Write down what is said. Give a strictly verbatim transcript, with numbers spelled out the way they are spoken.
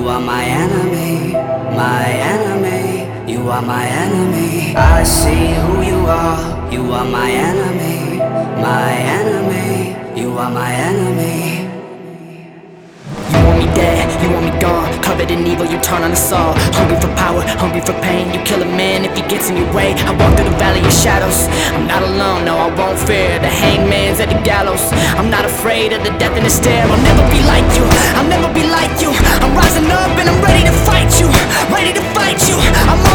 are my enemy, my enemy. You are my enemy. I see who you are. You are my enemy, my enemy. You are my enemy. You want me dead, you want me gone. Covered in evil, you turn on us all. Hungry for power, hungry for pain. You kill a man if he gets in your way. I walk through the valley of shadows. I'm not alone, no, I won't fear. The hangman's at the gallows. I'm not afraid of the death in the stare. I'll never be like you, I'll never be like you. I'm rising up and I'm ready to fight you, ready to fight you. I'm